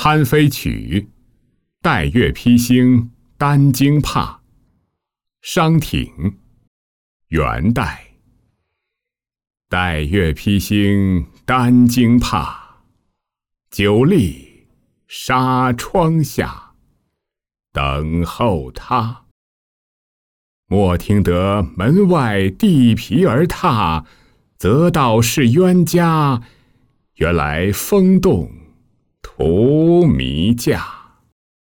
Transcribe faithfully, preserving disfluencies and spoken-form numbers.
酣飞曲，带月披星，丹经帕。商挺，元代。带月披星，丹经帕。久立纱窗下，等候他。莫听得门外地皮儿踏，则道是冤家。原来风动荼蘼架。